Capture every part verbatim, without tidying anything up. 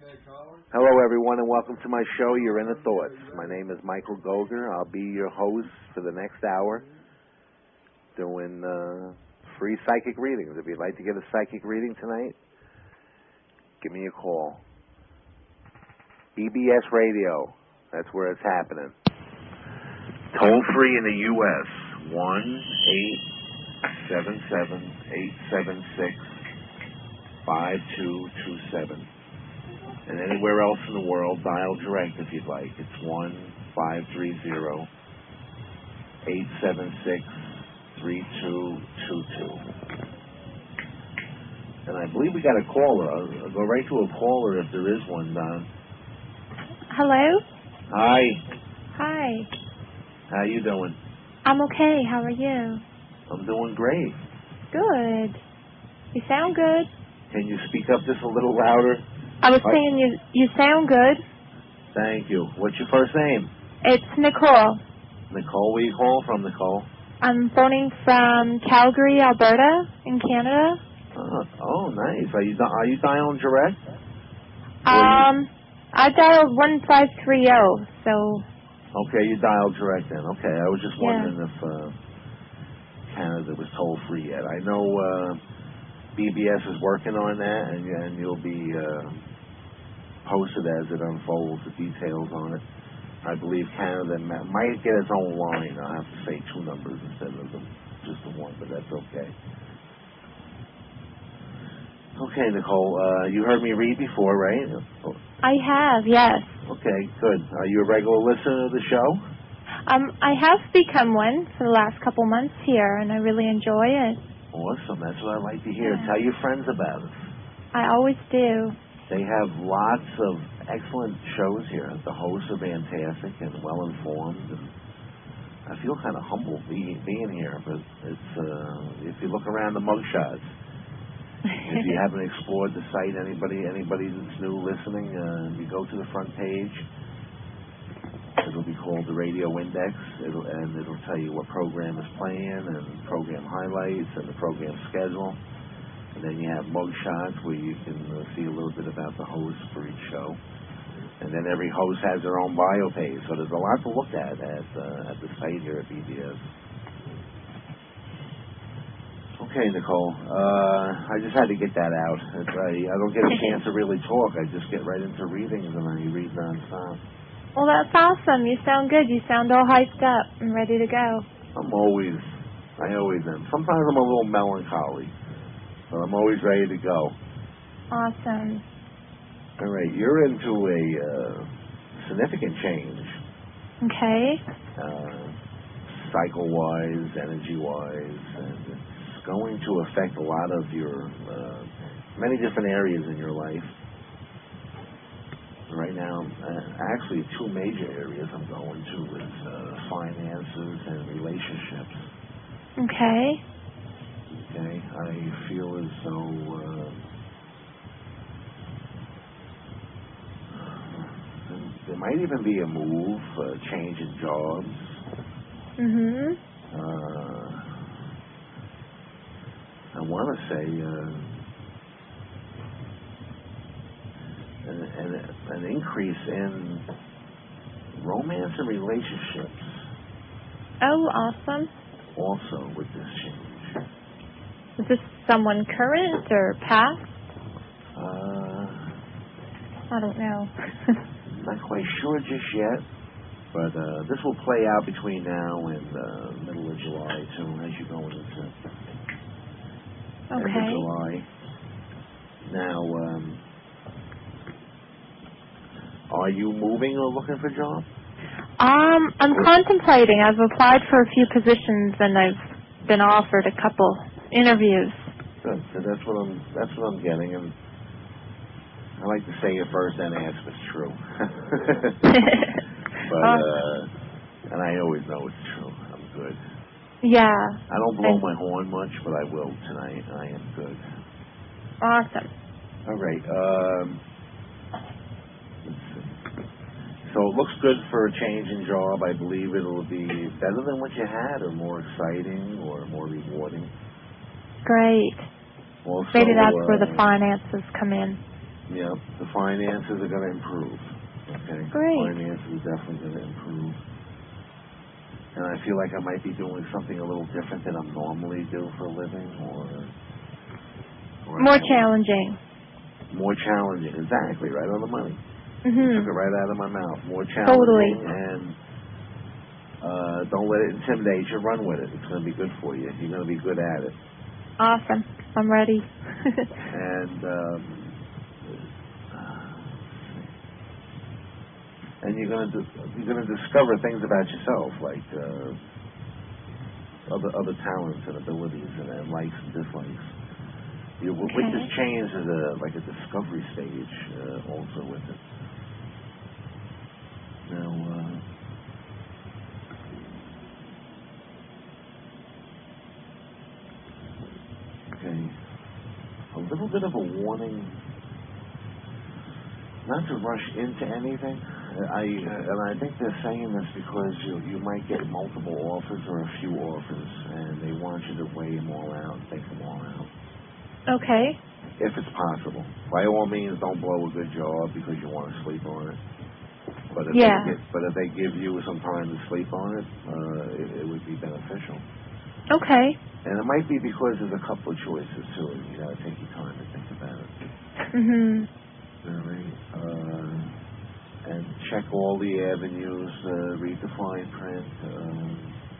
Hello, everyone, and welcome to my show, Your Inner Thoughts. My name is Michael Goger. I'll be your host for the next hour doing uh, free psychic readings. If you'd like to get a psychic reading tonight, give me a call. B B S Radio, that's where it's happening. Toll free in the U S, one eight seven seven, eight seven six, five two two seven. And anywhere else in the world, dial direct if you'd like. It's one five three zero, eight seven six, three two two two. And I believe we got a caller. I'll, I'll go right to a caller if there is one, Don. Hello? Hi. Hi. How you doing? I'm okay. How are you? I'm doing great. Good. You sound good. Can you speak up just a little louder? I was Hi. saying you you sound good. Thank you. What's your first name? It's Nicole. Nicole, where you call from, Nicole? I'm phoning from Calgary, Alberta, in Canada. Oh, oh nice. Are you are you dialing direct? Um, I dialed one five three zero, so... Okay, you dialed direct then. Okay, I was just wondering yeah. if uh, Canada was toll-free yet. I know uh, B B S is working on that, and, and you'll be... Uh, posted as it unfolds, the details on it. I believe Canada might get its own line. I'll have to say two numbers instead of the, just the one, but that's okay. Okay, Nicole, uh, you heard me read before, right? I have, yes. Okay, good. Are you a regular listener to the show? Um, I have become one for the last couple months here, and I really enjoy it. Awesome. That's what I like to hear. Yeah. Tell your friends about it. I always do. They have lots of excellent shows here. The hosts are fantastic and well-informed. And I feel kind of humbled being, being here, but it's uh, if you look around the mugshots, if you haven't explored the site, anybody anybody that's new listening, uh, you go to the front page. It'll be called the Radio Index, it'll, and it'll tell you what program is playing and program highlights and the program schedule. And then you have mug shots where you can uh, see a little bit about the host for each show. And then every host has their own bio page. So there's a lot to look at at, uh, at the site here at B B S. Okay, Nicole. Uh, I just had to get that out. It's, I, I don't get a chance to really talk. I just get right into readings and I read nonstop. Well, that's awesome. You sound good. You sound all hyped up and ready to go. I'm always, I always am. Sometimes I'm a little melancholy. But I'm always ready to go. Awesome. All right, you're into a uh, significant change. Okay. Uh, cycle-wise, energy-wise, and it's going to affect a lot of your, uh, many different areas in your life. Right now, uh, actually two major areas I'm going to is uh, finances and relationships. Okay. Okay, I feel as though uh, there might even be a move, a change in jobs. Mm-hmm. Uh, I want to say uh, an, an, an increase in romance and relationships. Oh, awesome. Also with this change. Is this someone current or past? Uh, I don't know. not quite sure just yet, but uh, this will play out between now and uh, middle of July, too, as you go into okay. end of July. Now, um, are you moving or looking for a job? Um, I'm contemplating. I've applied for a few positions and I've been offered a couple interviews. Good. So that's what I'm. That's what I'm getting, and I like to say it first and ask if it's true. but uh, and I always know it's true. I'm good. Yeah. I don't blow my horn much, but I will tonight. I am good. Awesome. All right. Um, let's see. So it looks good for a change in job. I believe it'll be better than what you had, or more exciting, or more rewarding. Great. Also, Maybe that's uh, where the finances come in. Yep, the finances are going to improve. Okay, Great. finances are definitely going to improve. And I feel like I might be doing something a little different than I normally do for a living, or, or More challenging. More challenging, exactly, right on the money. Mm-hmm. Took it right out of my mouth. More challenging, totally. And uh, don't let it intimidate you. Run with it. It's going to be good for you. You're going to be good at it. Awesome. I'm ready. and um, and you're going to you're going to discover things about yourself, like uh, other other talents and abilities and, and likes and dislikes. You, okay. With this change is a like a discovery stage uh, also with it. Now, uh, okay, a little bit of a warning not to rush into anything. I uh, and I think they're saying this because you you might get multiple offers or a few offers, and they want you to weigh them all out, think them all out. Okay. If it's possible, by all means, don't blow a good job because you want to sleep on it. But if yeah. they get, but if they give you some time to sleep on it, uh, it, it would be beneficial. Okay. And it might be because there's a couple of choices too. You got to take your time to think about it. Mhm. All right. Uh, and check all the avenues. Uh, read the fine print. Um,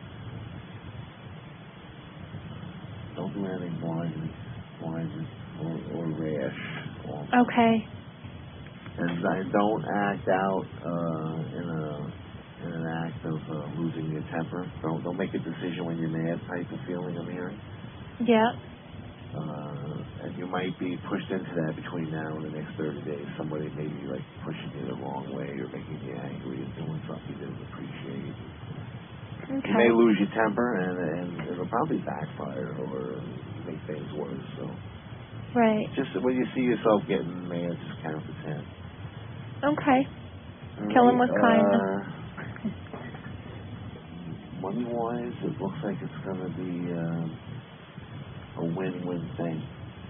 don't do anything blindly, blindly or, or rash. Also. Okay. And I don't act out uh, in a in an act of uh, losing your temper. Don't don't make a decision when you're mad type of feeling I'm hearing. Yeah. Uh, and you might be pushed into that between now and the next thirty days. Somebody may be like pushing you the wrong way or making you angry and doing something you didn't appreciate. Okay. You may lose your temper and, and it'll probably backfire or make things worse. So right. just when you see yourself getting mad, just count to ten. Okay. All Kill him right, with kindness. Uh, money-wise, it looks like it's going to be uh, a win-win thing.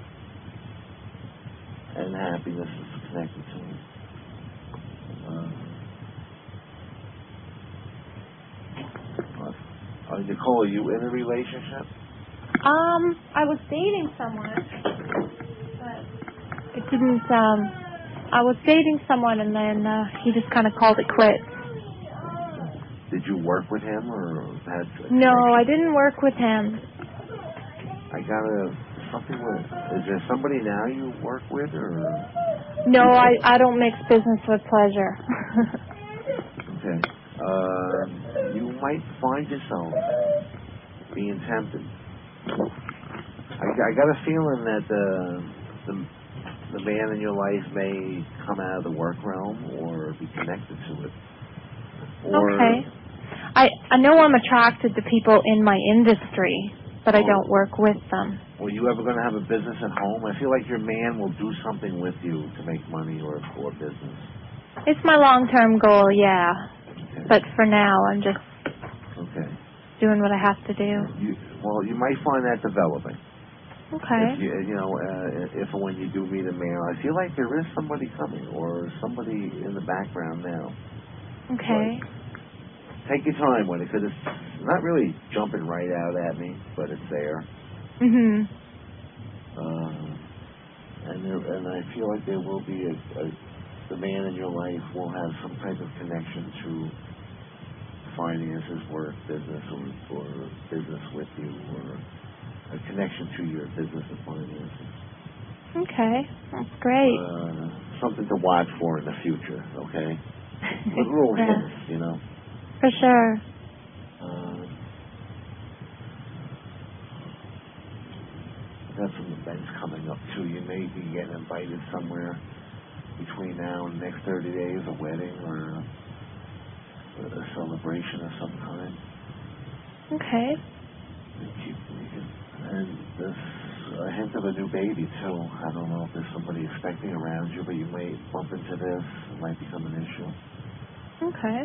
And happiness is connected to it. Uh, uh, Nicole, are you in a relationship? Um, I was dating someone, but it didn't, um, I was dating someone and then uh, he just kind of called it quits. Did you work with him or had a No, connection? I didn't work with him. I got a, something with, is there somebody now you work with or? No, I, I don't mix business with pleasure. Okay. Uh, you might find yourself being tempted. I, I got a feeling that the, the the man in your life may come out of the work realm or be connected to it. Or, okay. I I know I'm attracted to people in my industry, but I or, don't work with them. Were you ever going to have a business at home? I feel like your man will do something with you to make money or or business. It's my long-term goal, yeah. Okay. But for now, I'm just okay. doing what I have to do. You, well, you might find that developing. Okay. If you, you know, uh, if and when you do meet a man, I feel like there is somebody coming or somebody in the background now. Okay. But take your time with it because it's not really jumping right out at me, but it's there. Mhm. Uh, and there, and I feel like there will be a, a the man in your life will have some type of connection to finances, work, business, or, or business with you, or a connection to your business and finances. Okay, that's great. Uh, something to watch for in the future, okay? With little yeah. hints, you know? For sure. Uh, got some events coming up, too. You may be getting invited somewhere between now and the next thirty days, a wedding or a, a celebration of some kind. Okay. And keep thinking. And there's a hint of a new baby, too. I don't know if there's somebody expecting around you, but you may bump into this. It might become an issue. Okay.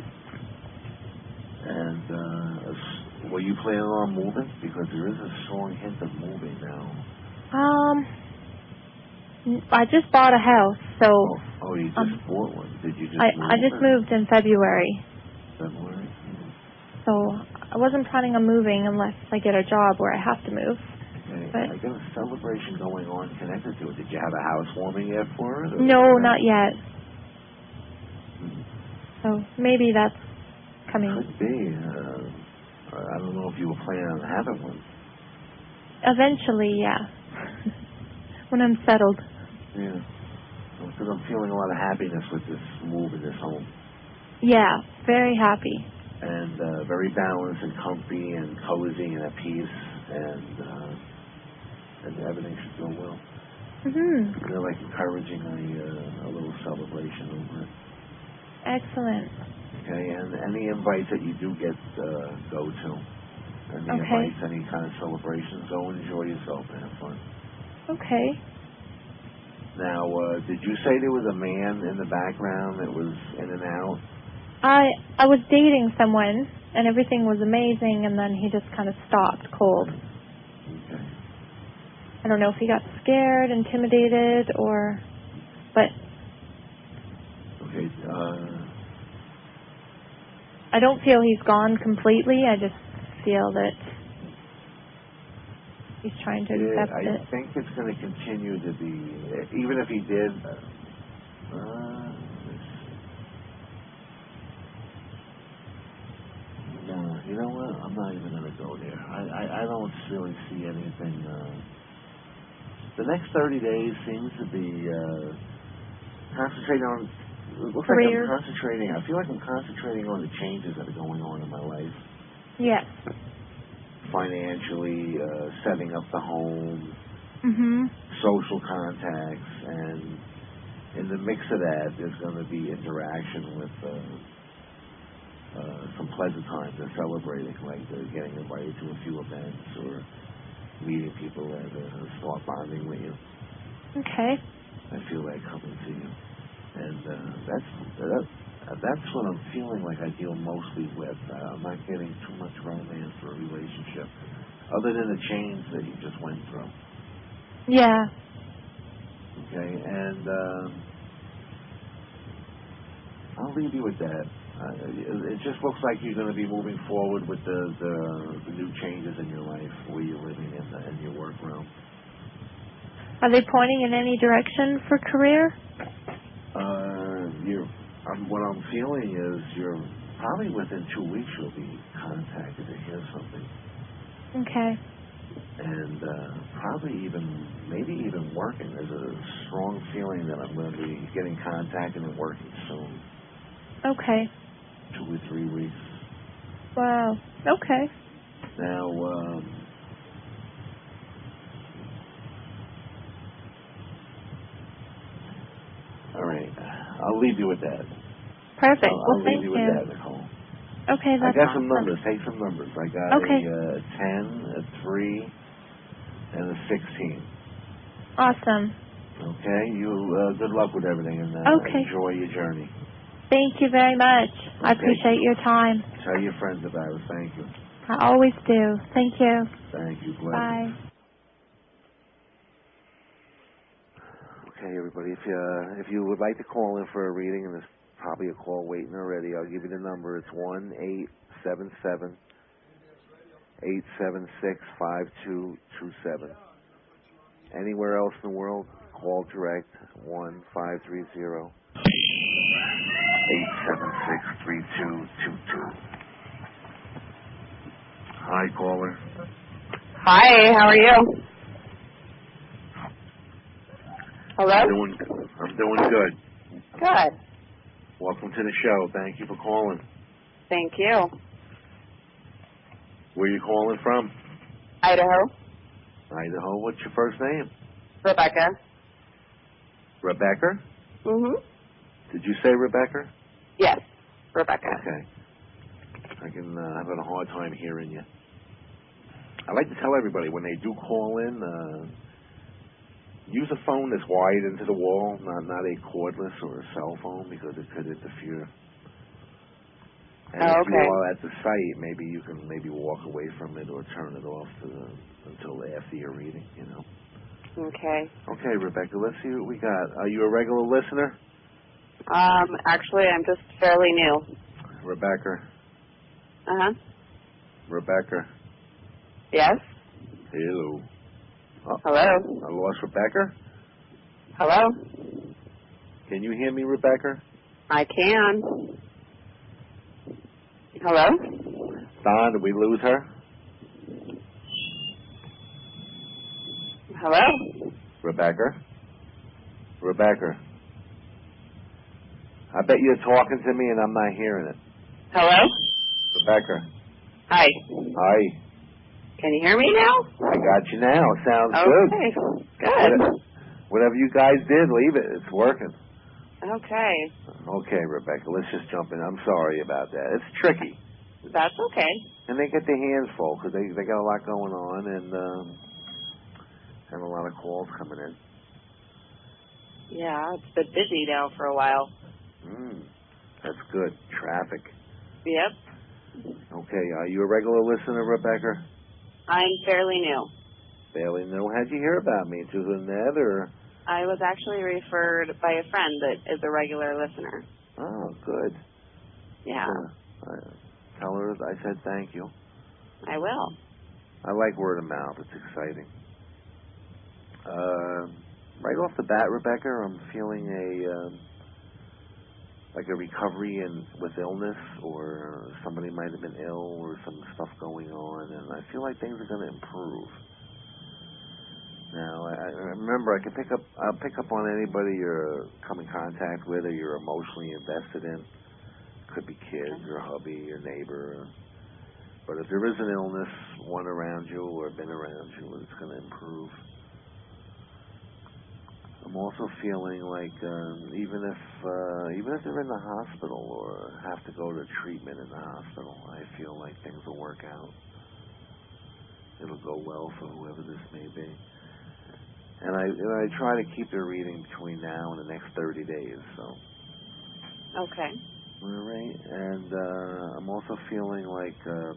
And uh, were you planning on moving? Because there is a strong hint of moving now. Um, I just bought a house, so... Oh, oh you just um, bought one. Did you just I, move? I just or? moved in February. February? So I wasn't planning on moving unless I get a job where I have to move. Okay. But I got a celebration going on connected to it. Did you have a housewarming yet for it? no, not yet. Hmm. So maybe that's coming. Could be. Uh, I don't know if you were planning on having one. Eventually, yeah. When I'm settled. Yeah. Because I'm feeling a lot of happiness with this move in this home. Yeah, very happy. And uh, very balanced and comfy and cozy and at peace. And, uh, and everything should go well. Mm-hmm. They're like encouraging a, uh, a little celebration over it. Excellent. Okay, and any invites that you do get, uh, go to. Any Okay. invites, any kind of celebrations, go and enjoy yourself and have fun. Okay. Now, uh, did you say there was a man in the background that was in and out? I I was dating someone, and everything was amazing, and then he just kind of stopped cold. Okay. I don't know if he got scared, intimidated, or... But... Okay, uh... I don't feel he's gone completely. I just feel that he's trying to yeah, accept I it. think it's going to continue to be... Even if he did... Uh... No, you know what? I'm not even going to go there. I, I, I don't really see anything... Uh, the next thirty days seems to be uh, concentrating on... It looks Career. like I'm concentrating... I feel like I'm concentrating on the changes that are going on in my life. Yes. Financially, uh, setting up the home, Mm-hmm. social contacts, and in the mix of that, there's going to be interaction with uh, uh, some pleasant times and celebrating, like uh, getting invited to a few events or meeting people that uh, start bonding with you. Okay. I feel that coming to you, and uh, that's that, that's what I'm feeling like I deal mostly with. Uh, I'm not getting too much romance or a relationship, other than the change that you just went through. Yeah. Okay, and uh, I'll leave you with that. Uh, it, it just looks like you're going to be moving forward with the, the the new changes in your life, where you're living in, the, in your work realm. Are they pointing in any direction for career? Uh, you're, um, what I'm feeling is you're probably within two weeks you'll be contacted to hear something. Okay. And uh, probably even, maybe even working. There's a strong feeling that I'm going to be getting contacted and working soon. Okay. Two or three weeks. Wow. Okay. Now, um, all right. I'll leave you with that. Perfect. I'll, Well, I'll thank leave you you. with that, Nicole. Okay, I that's got awesome. some numbers. Take some numbers. I got Okay. a uh, ten, a three, and a sixteen. Awesome. Okay. You uh, good luck with everything, and uh, Okay. enjoy your journey. Thank you very much. I Okay. appreciate your time. Tell your friends about it. Thank you. I always do. Thank you. Thank you. Blessings. Bye. Okay, everybody. If you uh, if you would like to call in for a reading, and there's probably a call waiting already, I'll give you the number. It's one eight seven seven eight seven six five two two seven. Anywhere else in the world, call direct one five three zero eight seven six three two two two. Hi, caller. Hi, how are you? Hello? I'm doing I'm doing good. Good. Welcome to the show. Thank you for calling. Thank you. Where are you calling from? Idaho. Idaho. What's your first name? Rebecca. Rebecca? Mm-hmm. Did you say Rebecca? Yes, Rebecca. Okay. I can uh, having a hard time hearing you. I like to tell everybody when they do call in, uh, use a phone that's wired into the wall, not not a cordless or a cell phone, because it could interfere. And Oh, if okay. you are at the site, maybe you can maybe walk away from it or turn it off to the, until after your reading, you know. Okay. Okay, Rebecca, let's see what we got. Are you a regular listener? Um, actually, I'm just fairly new. Rebecca. Uh-huh. Rebecca. Yes? Hello. Oh, Hello? I lost Rebecca? Hello? Can you hear me, Rebecca? I can. Hello? Don, did we lose her? Hello? Rebecca? Rebecca. I bet you're talking to me and I'm not hearing it. Hello? Rebecca. Hi. Hi. Can you hear me now? I got you now. Sounds okay. good. Good. Whatever you guys did, leave it. It's working. Okay. Okay, Rebecca, let's just jump in. I'm sorry about that. It's tricky. That's okay. And they get their hands full because they, they got a lot going on and, um, and a lot of calls coming in. Yeah, it's been busy now for a while. Mm, that's good. Traffic. Yep. Okay, are you a regular listener, Rebecca? I'm fairly new. Barely know. How'd you hear about me? Through the net or? I was actually referred by a friend that is a regular listener. Oh, good. Yeah. Uh, I, tell her I said thank you. I will. I like word of mouth. It's exciting. Uh, right off the bat, Rebecca, I'm feeling a um, like a recovery in with illness, or somebody might have been ill, or some stuff going on, and I feel like things are going to improve. Now, I, I remember I can pick up I'll pick up on anybody you're come in contact with, or you're emotionally invested in. Could be kids, or hubby, your neighbor. But if there is an illness, one around you or been around you, it's going to improve. I'm also feeling like um, even if uh, even if they're in the hospital or have to go to treatment in the hospital, I feel like things will work out. It'll go well for whoever this may be. And I and I try to keep the reading between now and the next thirty days. So. Okay. All right. And uh, I'm also feeling like uh,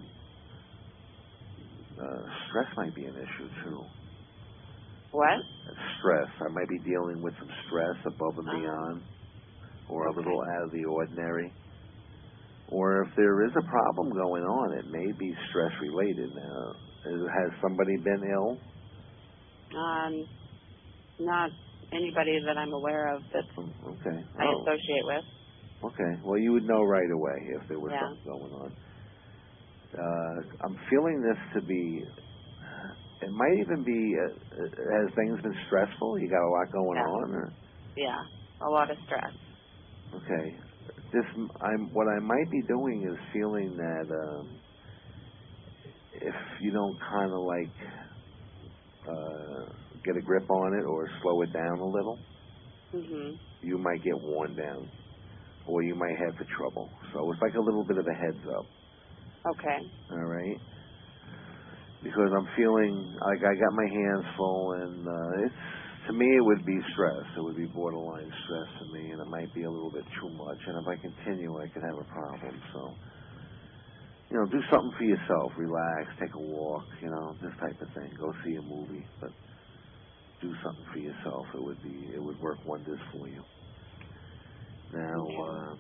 uh, stress might be an issue too. What? Stress. I might be dealing with some stress above and Uh-huh. beyond, or Okay. a little out of the ordinary. Or if there is a problem going on, it may be stress related. Now, has somebody been ill? Um, not anybody that I'm aware of that Okay. I Oh. associate with. Okay. Well, you would know right away if there was Yeah. something going on. Uh, I'm feeling this to be. It might even be. Uh, has things been stressful? You got a lot going Yeah. on, or? Yeah, a lot of stress. Okay. This. I'm. What I might be doing is feeling that um, if you don't kind of like uh, get a grip on it or slow it down a little, Mhm. you might get worn down, or you might have the trouble. So it's like a little bit of a heads up. Okay. All right. Because I'm feeling like I got my hands full, and uh, it's to me it would be stress. It would be borderline stress to me, and it might be a little bit too much. And if I continue, I could have a problem. So, you know, do something for yourself. Relax, take a walk. You know, this type of thing. Go see a movie, but do something for yourself. It would be it would work wonders for you. Now. Okay. Uh,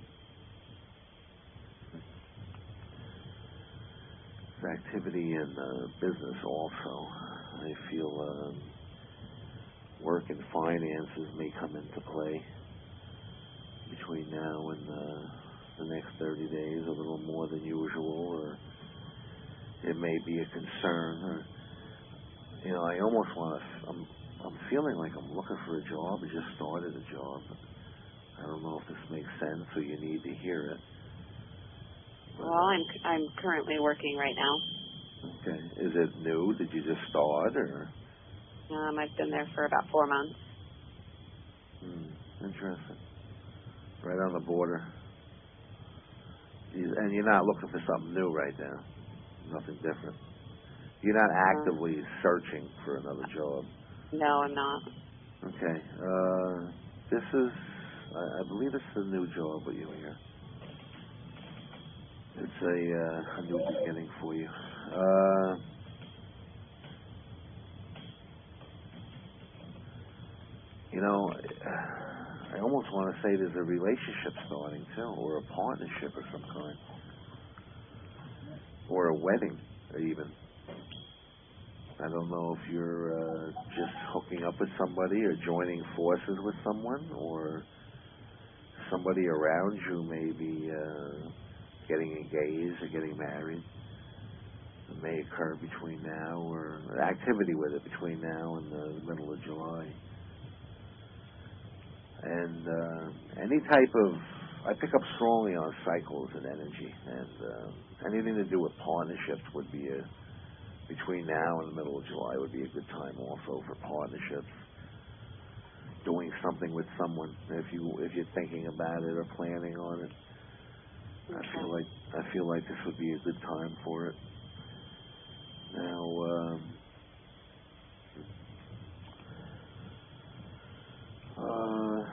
activity in uh, business also. I feel uh, work and finances may come into play between now and uh, the next thirty days, a little more than usual, or it may be a concern. Or, you know, I almost want to, I'm, I'm feeling like I'm looking for a job. I just started a job. I don't know if this makes sense or you need to hear it. Well, I'm I'm currently working right now. Okay. Is it new? Did you just start, or? Um, I've been there for about four months. Hmm. Interesting. Right on the border. You, and you're not looking for something new right now. Nothing different. You're not actively uh, searching for another job. No, I'm not. Okay. Uh, this is, I, I believe it's a new job with you here. It's a, uh, a new beginning for you. Uh, you know, I almost want to say there's a relationship starting too, or a partnership of some kind, or a wedding, even. I don't know if you're uh, just hooking up with somebody or joining forces with someone, or somebody around you may be uh, getting engaged or getting married. It may occur between now, or activity with it between now and the middle of July. And uh, any type of, I pick up strongly on cycles and energy, and uh, anything to do with partnerships would be a, between now and the middle of July would be a good time also for partnerships. Doing something with someone, if you if you're thinking about it or planning on it. Okay. I feel like I feel like this would be a good time for it. Now, um, uh,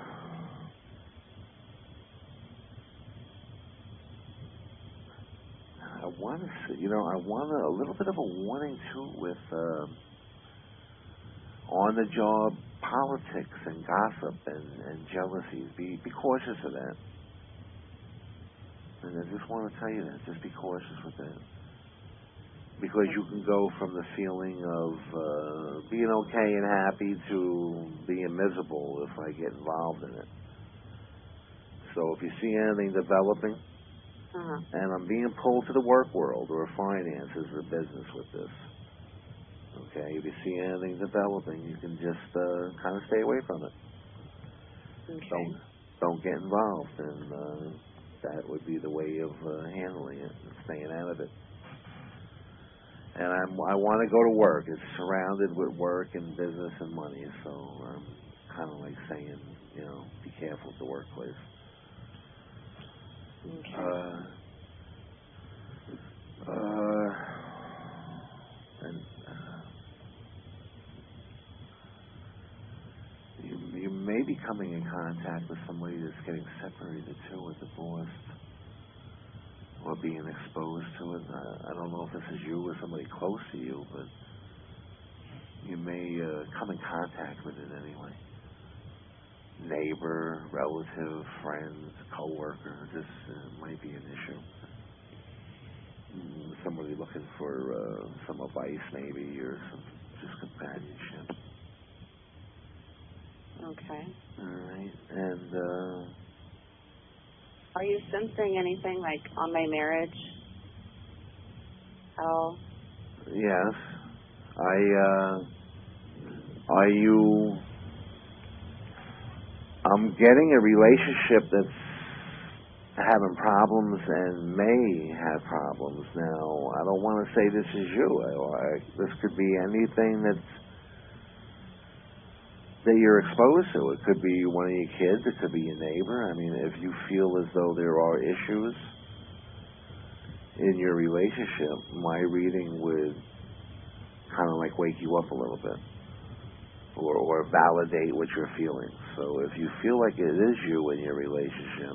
I want to, see, you know, I want a, a little bit of a warning too with uh, on the job politics and gossip and, and jealousies. Be be cautious of that. And I just want to tell you that. Just be cautious with that. Because you can go from the feeling of uh, being okay and happy to being miserable if I get involved in it. So if you see anything developing, uh-huh. and I'm being pulled to the work world or finances or business with this, okay, if you see anything developing, you can just uh, kind of stay away from it. Okay. Don't, don't get involved, and uh, that would be the way of uh, handling it and staying out of it. And I'm, I want to go to work. It's surrounded with work and business and money, so I'm kind of like saying, you know, be careful at the workplace. Okay. Uh, uh, and uh, you, you may be coming in contact with somebody that's getting separated too, or divorced, or being exposed to it. Uh, I don't know if this is you or somebody close to you, but you may uh, come in contact with it anyway. Neighbor, relative, friend, coworker. This uh, might be an issue. Mm, somebody looking for uh, some advice, maybe, or some just companionship. Okay. All right, and. Uh, Are you sensing anything like on my marriage at all? Yes. I, uh, are you, I'm getting a relationship that's having problems and may have problems. Now, I don't want to say this is you. I, I, this could be anything that's that you're exposed to. It could be one of your kids. It could be your neighbor. I mean, if you feel as though there are issues in your relationship, my reading would kind of like wake you up a little bit, or, or validate what you're feeling. So if you feel like it is you in your relationship,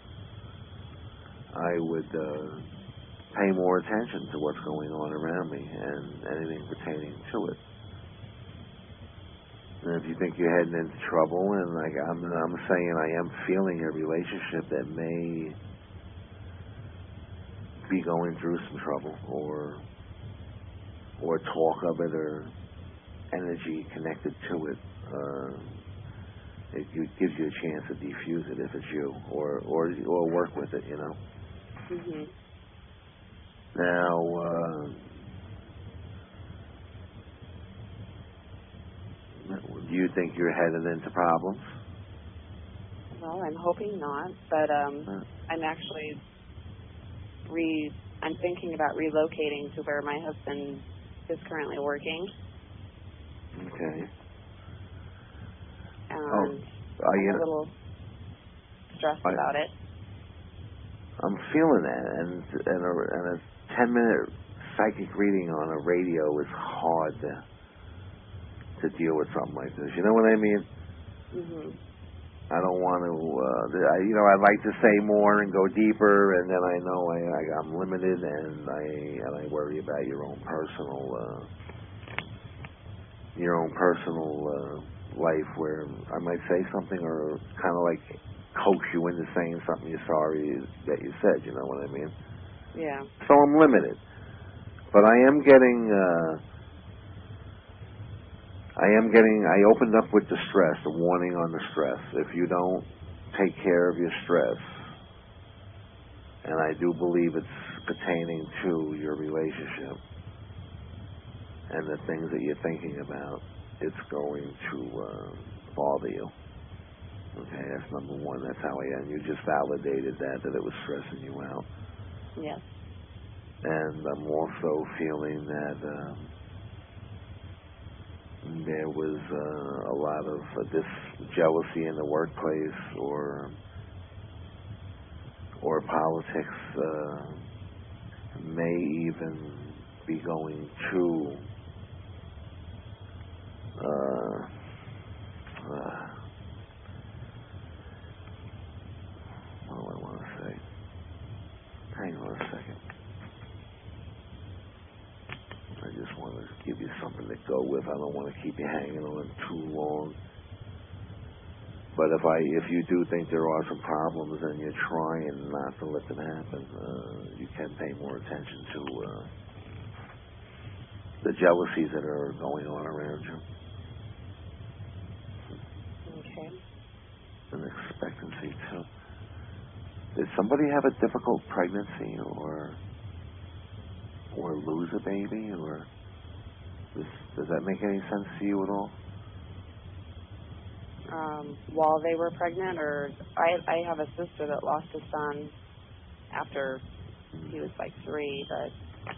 I would uh, pay more attention to what's going on around me and anything pertaining to it. And if you think you're heading into trouble, and like I'm, I'm saying, I am feeling a relationship that may be going through some trouble, or or talk of it, or energy connected to it. Uh, it gives you a chance to defuse it if it's you, or or or work with it. You know. Mhm. Now. Uh, Do you think you're headed into problems? Well, I'm hoping not, but um, huh. I'm actually re. I'm thinking about relocating to where my husband is currently working. Okay. And oh, are I'm you, a little stressed I, about it. I'm feeling that, and and a, and a ten minute psychic reading on a radio is hard to. to deal with something like this. You know what I mean? Mhm. I don't want to, uh, I, you know, I'd like to say more and go deeper, and then I know I, I, I'm limited, and I and I worry about your own personal, uh, your own personal uh, life where I might say something or kind of like coax you into saying something you're sorry that you said, you know what I mean? Yeah. So I'm limited. But I am getting, uh, I am getting, I opened up with the stress, the warning on the stress. If you don't take care of your stress, and I do believe it's pertaining to your relationship and the things that you're thinking about, it's going to uh, bother you. Okay, that's number one. That's how I am. You just validated that, that it was stressing you out. Yes. And I'm also feeling that um, there was uh, a lot of uh, this jealousy in the workplace, or or politics uh, may even be going to uh, uh, what do I want to say? Hang on a second. I just want to give you something to go with. I don't want to keep you hanging on too long. But if I, if you do think there are some problems and you're trying not to let them happen, uh, you can pay more attention to uh, the jealousies that are going on around you. Okay. And expectancy too. Did somebody have a difficult pregnancy, or or lose a baby, or does, does that make any sense to you at all? Um, while they were pregnant, or I, I have a sister that lost a son after he was like three, but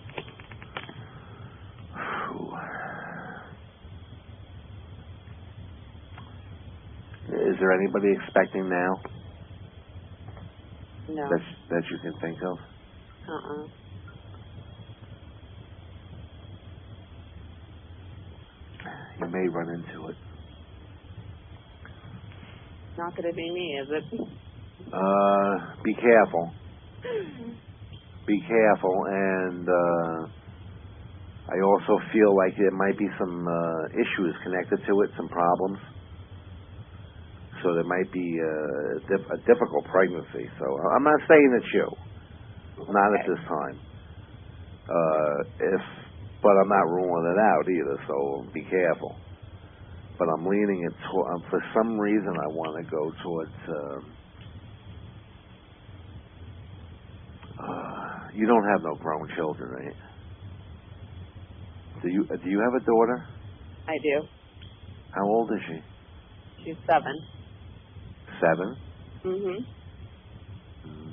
is there anybody expecting now? no. That that you can think of? Uh-uh. You may run into it. Not going to be me, is it? Uh, be careful. Be careful, and uh, I also feel like there might be some uh, issues connected to it, some problems. So there might be a, dif- a difficult pregnancy. So I'm not saying it's you, not okay. at this time. Uh, if, but I'm not ruling it out either. So be careful. But I'm leaning it to, um, for some reason I want to go towards. Uh, uh, you don't have no grown children, right? Do you? Uh, do you have a daughter? I do. How old is she? She's seven. Seven. Mhm. Mm.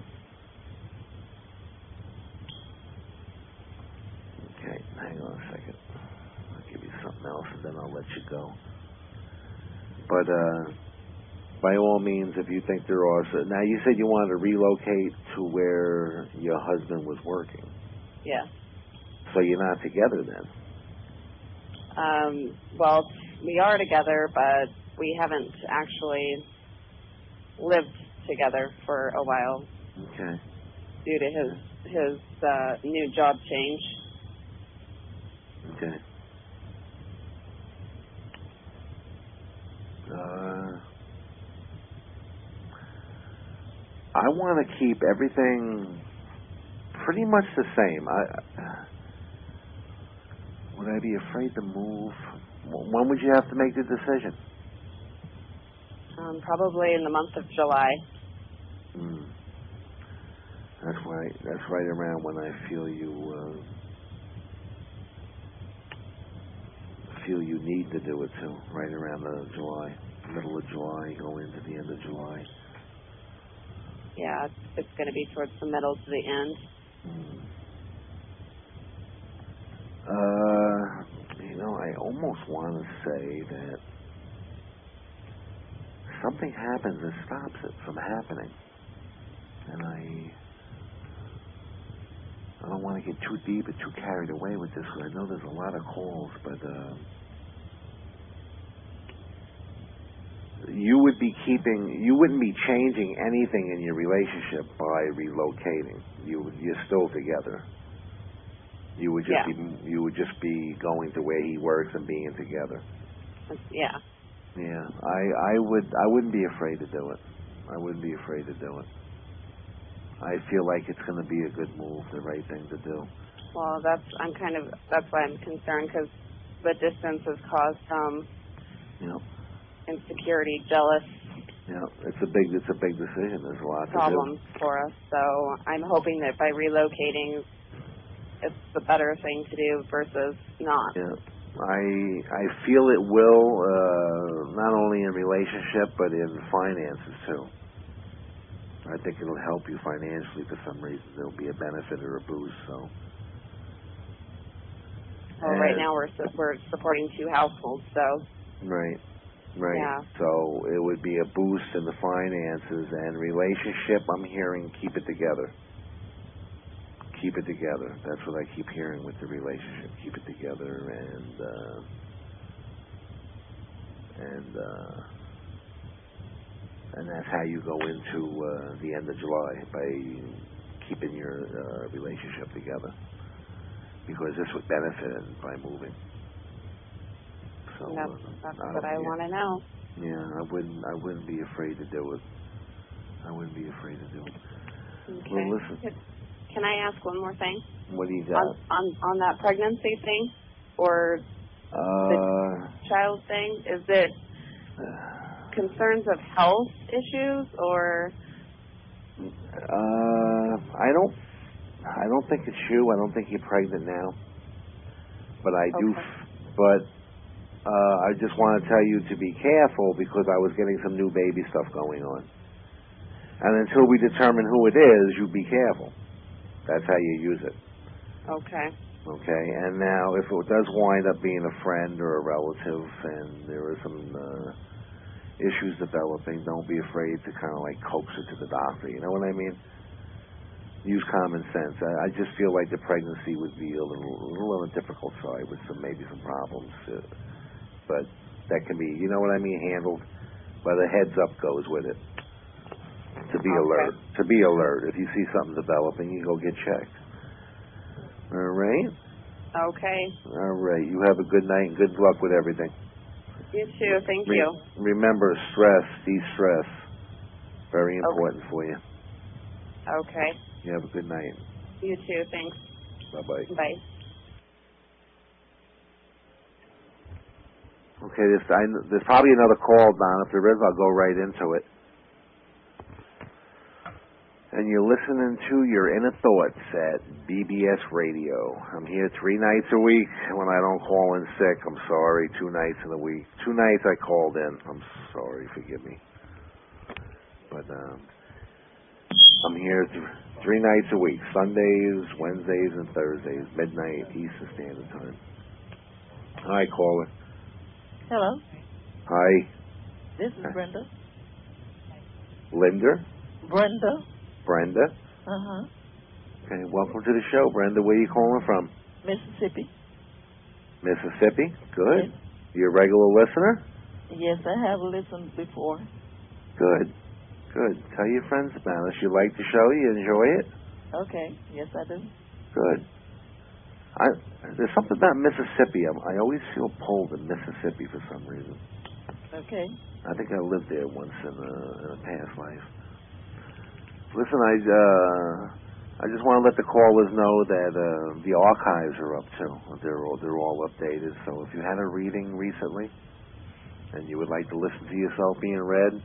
Okay, hang on a second. I'll give you something else, and then I'll let you go. But uh, by all means, if you think there are... So, now, you said you wanted to relocate to where your husband was working. Yeah. So you're not together then? Um, well, we are together, but we haven't actually lived together for a while. Okay. Due to his his uh, new job change. Okay. Uh, I want to keep everything pretty much the same. I, would I be afraid to move? When would you have to make the decision? Um, probably in the month of July. Mm. That's right. That's right around when I feel you uh, feel you need to do it too. Right around the July, middle of July, going into the end of July. Yeah, it's, it's going to be towards the middle to the end. Mm. Uh, you know, I almost want to say that something happens that stops it from happening, and I. I don't want to get too deep or too carried away with this, because I know there's a lot of calls, but uh, you would be keeping, you wouldn't be changing anything in your relationship by relocating. You, you're still together. You would just Yeah. be, you would just be going to where he works and being together. Yeah. Yeah, I I would I wouldn't be afraid to do it. I wouldn't be afraid to do it. I feel like it's going to be a good move, the right thing to do. Well, that's I'm kind of that's why I'm concerned, because the distance has caused some yeah. insecurity, jealous. Yeah, it's a big it's a big decision. There's a lot problems to do. for us. So I'm hoping that by relocating, it's the better thing to do versus not. Yeah. I I feel it will, uh, not only in relationship but in finances too. I think it'll help you financially for some reason. There'll be a benefit or a boost. So. Well, and right now we're su- we're supporting two households, so. Right. Right. Yeah. So it would be a boost in the finances and relationship. I'm hearing keep it together. Keep it together. That's what I keep hearing with the relationship. Keep it together, and uh, and uh, and that's how you go into uh, the end of July, by keeping your uh, relationship together. Because this would benefit by moving. So that's, uh, that's I what I want to know. Yeah, I wouldn't. I wouldn't be afraid to do it. I wouldn't be afraid to do it. Okay. Well, listen. Can I ask one more thing? What do you got? On on, on that pregnancy thing, or uh, the child thing, is it concerns of health issues, or? Uh, I don't. I don't think it's you. I don't think you're pregnant now. But I do. Okay. But uh, I just want to tell you to be careful, because I was getting some new baby stuff going on. And until we determine who it is, you be careful. That's how you use it. Okay. Okay. And now, if it does wind up being a friend or a relative, and there are some uh, issues developing, don't be afraid to kind of like coax it to the doctor. You know what I mean? Use common sense. I, I just feel like the pregnancy would be a little, a little on the difficult side with some maybe some problems, uh, but that can be, you know what I mean, handled. But a heads up goes with it. To be Okay. alert. To be alert. If you see something developing, you go get checked. All right. Okay. All right. You have a good night and good luck with everything. You too. Thank Re- you. Remember, stress, de-stress. Very important Okay. for you. Okay. You have a good night. You too. Thanks. Bye-bye. Bye. Okay, there's, I, there's probably another call, Don. If there is, I'll go right into it. And you're listening to Your Inner Thoughts at B B S Radio. I'm here three nights a week. When I don't call in sick, I'm sorry. Two nights in a week. Two nights I called in. I'm sorry. Forgive me. But um, I'm here th- three nights a week. Sundays, Wednesdays, and Thursdays. Midnight Eastern Standard Time. Hi, caller. Hello, Hi. this is Brenda. Linda? Brenda. Brenda? Uh-huh. Okay, welcome to the show, Brenda. Where are you calling from? Mississippi. Mississippi? Good. Yes. You a regular listener? Yes, I have listened before. Good. Good. Tell your friends about us. You like the show? You enjoy it? Okay. Yes, I do. Good. I, there's something about Mississippi. I'm, I always feel pulled in Mississippi for some reason. Okay. I think I lived there once in a, in a past life. Listen, I uh, I just want to let the callers know that uh, the archives are up too. They're all, they're all updated. So if you had a reading recently and you would like to listen to yourself being read,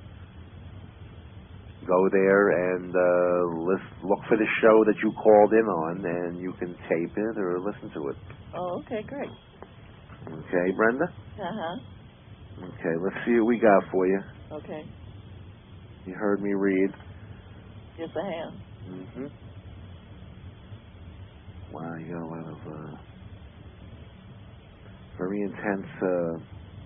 go there and uh, list, look for the show that you called in on, and you can tape it or listen to it. Oh, okay, great. Okay, Brenda? Uh-huh. Okay, let's see what we got for you. Okay. You heard me read. Yes, I have. Mm-hmm. Wow, you got a lot of uh, very intense uh,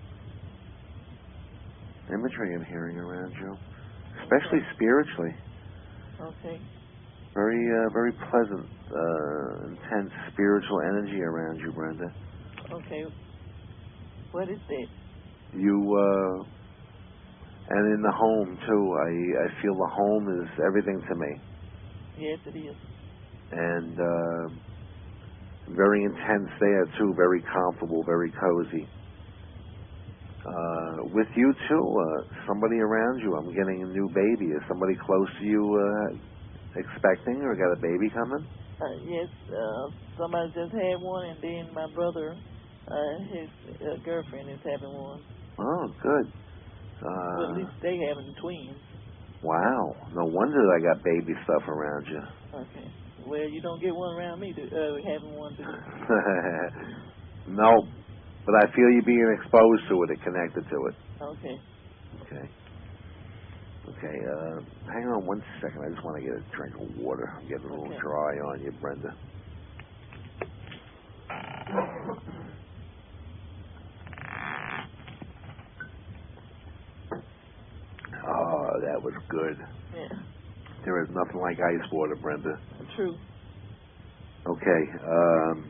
imagery I'm hearing around you, especially Okay. spiritually. Okay. Very, uh, very pleasant, uh, intense spiritual energy around you, Brenda. Okay. What is it? You, uh, and in the home too. I, I feel the home is everything to me, Yes, it is. and uh, very intense there too. Very comfortable, very cozy. Uh, with you too, uh, somebody around you. I'm getting a new baby. Is somebody close to you uh, expecting or got a baby coming? Uh, yes, uh, somebody just had one, and then my brother, uh, his uh, girlfriend is having one. Oh, good. Well, Uh, at least they having twins. wow. No wonder I got baby stuff around you. Okay. Well, you don't get one around me, to, uh, having one. To No, but I feel you being exposed to it and connected to it. Okay. Okay. Okay, uh, hang on one second. I just want to get a drink of water. I'm getting a little Okay. dry on you, Brenda. Oh, that was good. Yeah. There is nothing like ice water, Brenda. True. Okay, um,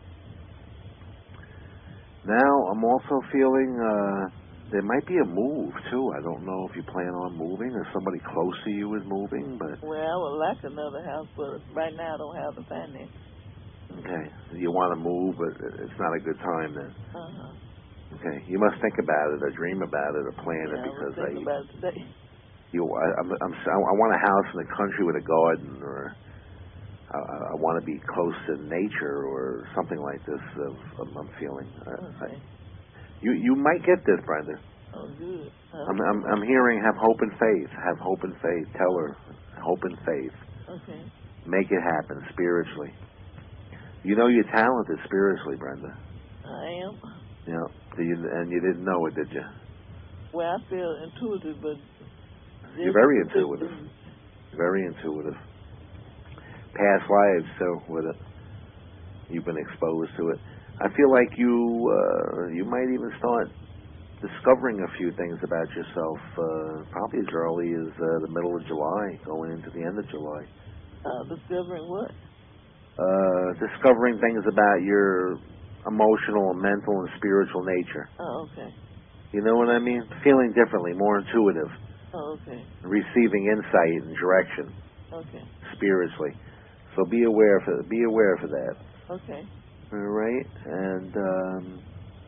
now I'm also feeling, uh, there might be a move, too. I don't know if you plan on moving or somebody close to you is moving, but... Well, I would like another house, but right now I don't have the finance. Okay, you want to move, but it's not a good time then. Uh-huh. Okay, you must think about it or dream about it or plan Yeah, it because I was thinking I, about it today. you, I, I'm, I'm, I want a house in the country with a garden, or I, I want to be close to nature or something like this. Of, of I'm feeling. Okay. I, you, you might get this, Brenda. Oh, good. Uh, I'm, I'm, I'm hearing have hope and faith. Have hope and faith. Tell her hope and faith. Okay. Make it happen spiritually. You know you're talented spiritually, Brenda. I am. You know, do you, and you didn't know it, did you? Well, I feel intuitive, but... You're very intuitive. Very intuitive. Past lives, so with it, you've been exposed to it. I feel like you uh, you might even start discovering a few things about yourself, uh, probably as early as uh, the middle of July, going into the end of July. Uh, discovering what? Uh, discovering things about your emotional, mental, and spiritual nature. Oh, okay. You know what I mean? Feeling differently, more intuitive. Oh, okay. Receiving insight and direction Okay. spiritually. So be aware for be aware for that. Okay. All right, and um,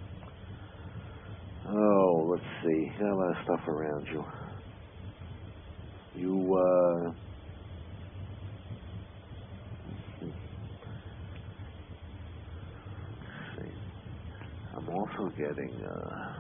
oh, let's see. Got a lot of stuff around you. You uh, let's see. I'm also getting uh,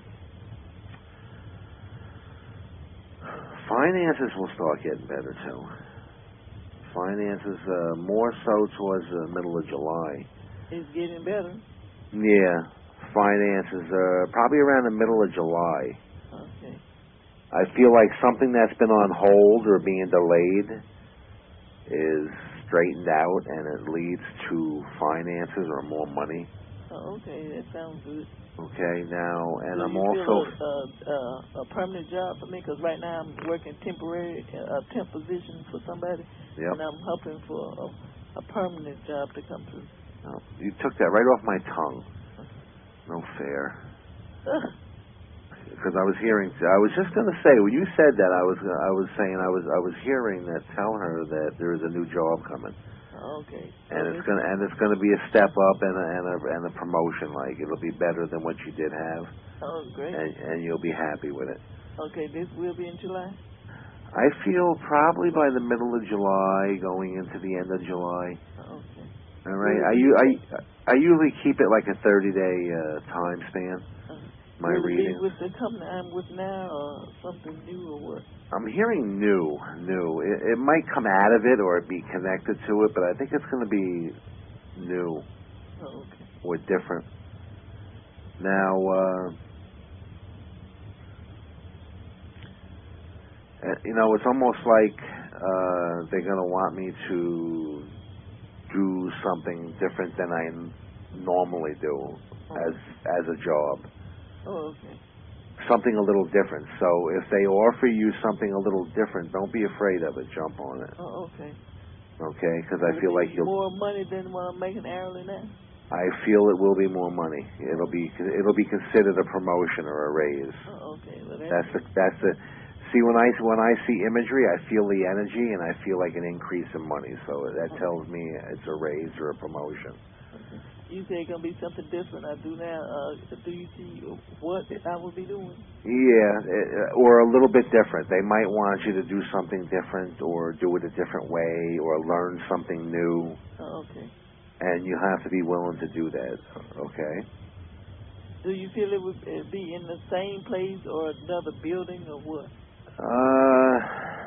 finances will start getting better too. Finances uh, more so towards the middle of July. It's getting better. Yeah, finances uh, probably around the middle of July. Okay. I feel like something that's been on hold or being delayed is straightened out, and it leads to finances or more money. Oh, okay. That sounds good. Okay, now, and Do I'm you also... feel a, a, a permanent job for me? Because right now I'm working temporary, a temp position for somebody, Yep. and I'm hoping for a, a permanent job to come through. No, you took that right off my tongue. No fair. Because I was hearing, I was just going to say, when you said that, I was, I was saying, I was, I was hearing that. Tell her that there is a new job coming, Okay. and So it's this- going to, and it's going to be a step up and a, and a, and a promotion. Like it'll be better than what you did have, Oh, great. and, and you'll be happy with it. Okay, this will be in July? I feel probably by the middle of July, going into the end of July. Okay. All right. I, u- I, I usually keep it like a thirty-day uh, time span. Uh, My will it be reading. with the company I'm with now, or something new, or what? I'm hearing new, new. It, it might come out of it or be connected to it, but I think it's going to be new Oh, okay. or different. Now, uh, uh, you know, it's almost like uh, they're going to want me to do something different than I n- normally do Oh. as as a job. Oh, okay. Something a little different. So if they offer you something a little different, don't be afraid of it. Jump on it. Oh, okay. Okay? Because Will I it feel be like you'll. more money than what I'm making hourly now? I feel it will be more money. It'll be it'll be considered a promotion or a raise. Oh, okay. Well, that's, That's the that's the. See, when I when I see imagery, I feel the energy and I feel like an increase in money. So that tells me it's a raise or a promotion. okay. you say it's gonna be something different I do now. Uh, do you see what I will be doing? Yeah, it, or a little bit different. They might want you to do something different, or do it a different way, or learn something new. Oh, okay. And you have to be willing to do that. Okay. Do you feel it would be in the same place or another building or what? Uh,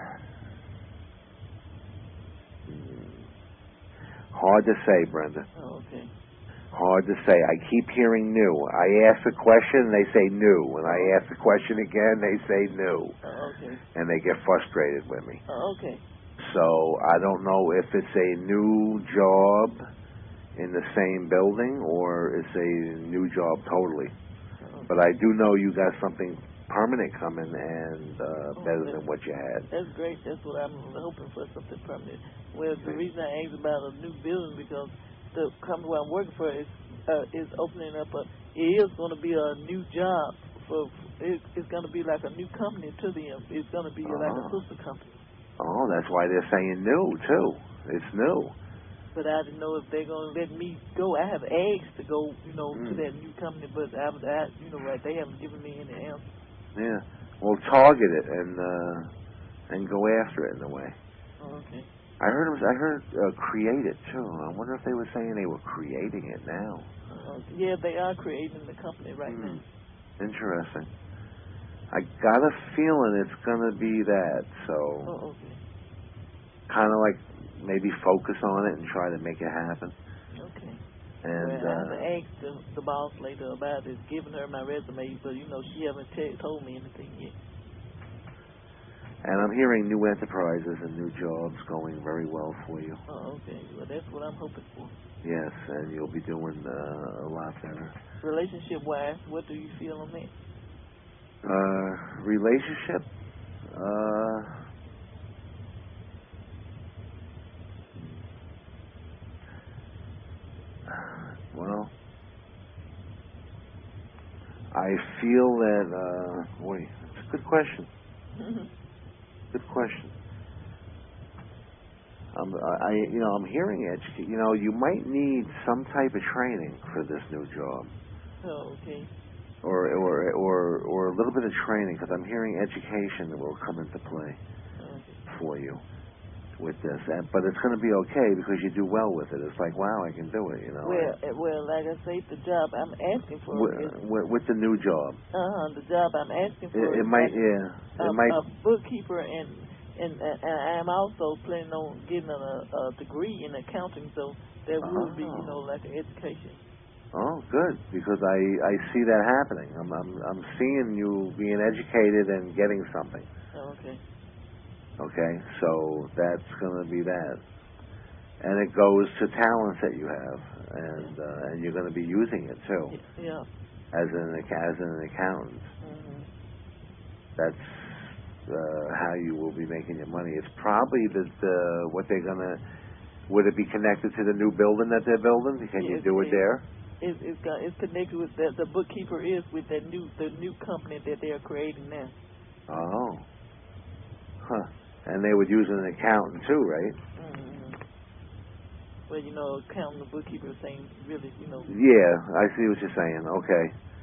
hard to say, Brenda. Oh, okay. Hard to say. I keep hearing new. I ask a question, and they say new. And I ask the question again, they say new. Oh, okay. And they get frustrated with me. Oh, okay. So I don't know if it's a new job in the same building or it's a new job totally. Oh, okay. But I do know you got something permanent coming and uh, oh, better than what you had. That's great. That's what I'm hoping for, something permanent. Well, the reason I asked about a new building because the company I'm working for is uh, is opening up a. It is going to be a new job for. It, it's going to be like a new company to them. It's going to be Oh. like a sister company. Oh, that's why they're saying new too. It's new. But I didn't know if they're going to let me go. I have eggs to go, you know, mm. to that new company, but I, I, you know, right, they haven't given me any answer. Yeah. Well, target it and uh, and go after it in a way. Oh, okay. I heard it was, I heard uh, create it too. I wonder if they were saying they were creating it now. Uh, yeah, they are creating the company right mm. now. Interesting. I got a feeling it's going to be that. So, oh, okay. kind of like maybe focus on it and try to make it happen. Okay. And well, I uh, haven't asked the, the boss later about it, giving her my resume, but you know she haven't t- told me anything yet. And I'm hearing new enterprises and new jobs going very well for you. Oh, okay. Well, that's what I'm hoping for. Yes, and you'll be doing uh, a lot better. Relationship-wise, what do you feel on that? Uh, relationship? Uh, well, I feel that, uh, boy, it's a good question. Good question. Um, I, you know, I'm hearing educate. You know, you might need some type of training for this new job. Oh, okay. Or, or, or, or a little bit of training, because I'm hearing education that will come into play Okay. for you with this. And, but it's going to be okay because you do well with it. It's like, wow, I can do it. You know. Well, uh, well, like I say, the job I'm asking for with, is with, with the new job. uh huh. The job I'm asking for It, it is might, like yeah, it a, might. a bookkeeper, and and and I'm also planning on getting a, a degree in accounting, so that would be, you know, like an education. Oh, good, because I, I see that happening. I'm, I'm I'm seeing you being educated and getting something. Oh, okay. Okay, so that's going to be that, and it goes to talents that you have, and uh, and you're going to be using it too. Yeah. As an as an accountant, Mm-hmm. that's uh, how you will be making your money. It's probably that uh, what they're going to. Would it be connected to the new building that they're building? Can you Yes, do it it, there? It's it's, got, it's connected with the the bookkeeper is with that new the new company that they're creating now. Oh, huh. And they would use an accountant too, right? Mm-hmm. Well, you know, accounting and bookkeeper are same, really, you know. Yeah, I see what you're saying. Okay,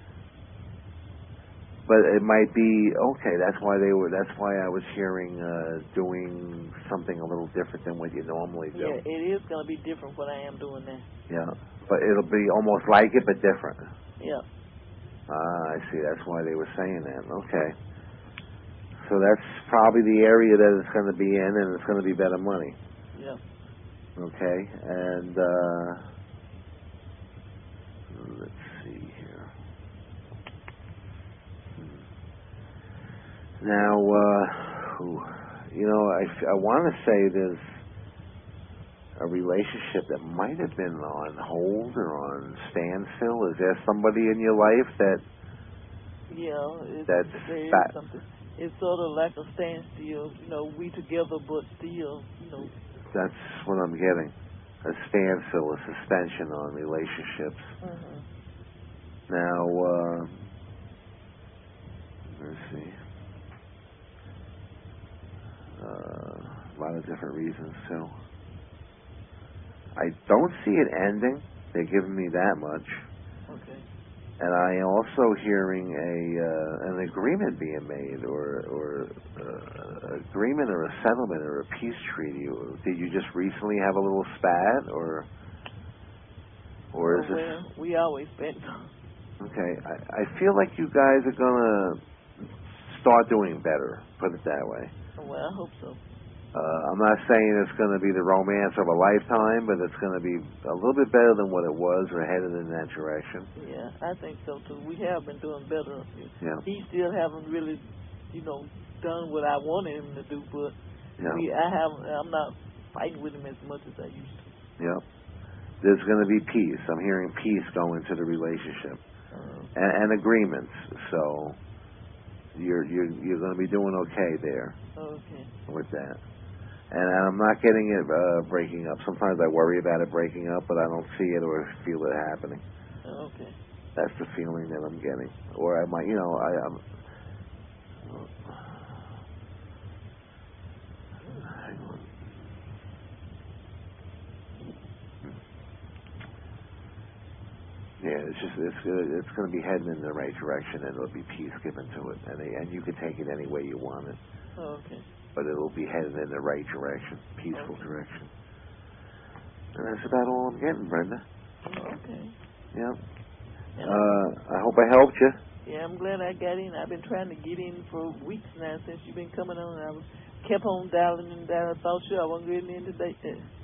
but it might be okay. That's why they were. That's why I was hearing uh, doing something a little different than what you normally do. Yeah, it is going to be different what I am doing now. Yeah, but it'll be almost like it, but different. Yeah. Ah, I see. That's why they were saying that. Okay. So that's probably the area that it's going to be in, and it's going to be better money. Yeah. Okay, and uh, let's see here. Now, uh, you know, I, I want to say there's a relationship that might have been on hold or on standstill. Is there somebody in your life that Yeah, it's, that's there is that? something. It's sort of like a standstill, you know, we together but still, you know. That's what I'm getting. A standstill, a suspension on relationships. Mm-hmm. Now, uh, let's see. Uh, a lot of different reasons too. I don't see it ending, They're giving me that much. Okay. And I am also hearing a uh, an agreement being made, or or uh, agreement, or a settlement, or a peace treaty. Did you just recently have a little spat, or or is oh, this? Well, we always bet. Okay, I, I feel like you guys are gonna start doing better. Put it that way. Well, I hope so. Uh, I'm not saying it's going to be the romance of a lifetime, but it's going to be a little bit better than what it was. We're headed in that direction. Yeah, I think so too. We have been doing better. Yeah. He still haven't really, you know, done what I wanted him to do, but Yeah. we, I haven't. I'm not fighting with him as much as I used to. Yeah. There's going to be peace. I'm hearing peace go into the relationship, Uh, and, and agreements. So you're you're you're going to be doing okay there okay. with that. And I'm not getting it uh, breaking up. Sometimes I worry about it breaking up, but I don't see it or feel it happening. Okay. That's the feeling that I'm getting. Or I might, you know, I, I'm. Hang on. Yeah, it's just it's uh, it's going to be heading in the right direction, and there'll be peace given to it, and and you can take it any way you want it. Okay. But it'll be headed in the right direction, peaceful Okay. direction. And that's about all I'm getting, Brenda. Okay. Yeah. And Uh, I hope I helped you. yeah, I'm glad I got in. I've been trying to get in for weeks now since you've been coming on. I was kept on dialing and dialing. I thought sure I wasn't getting in today.